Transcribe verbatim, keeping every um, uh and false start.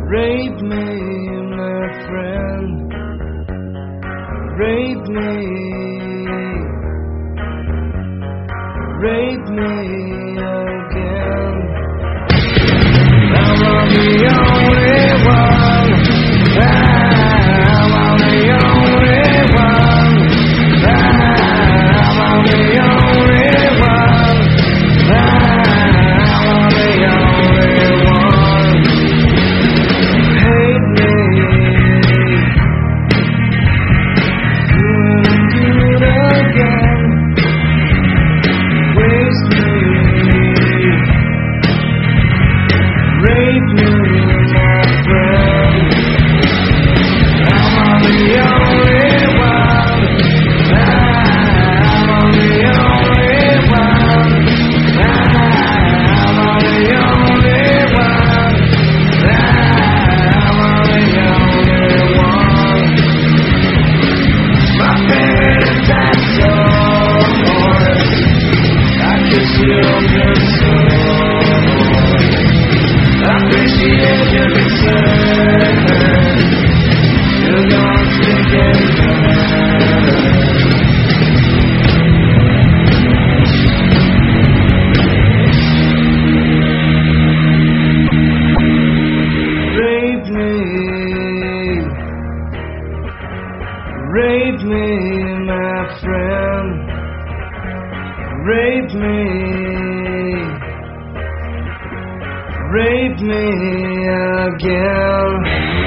Rape me, my friend. Rape me. Rape me again. I'm on the only one. I'm on the only one. I'm on the only one. I'm on the only one. Hate me. You will do it again. Waste me. Rape me, my friend. I'm on the only one. I'm on the only one. I'm on the only one. I'm on the only one. My parents had souls. I kiss your good soul. I appreciate your concern. You're gonna stick it better. Rape me. Rape me, my friend. Rape me. Rape me again.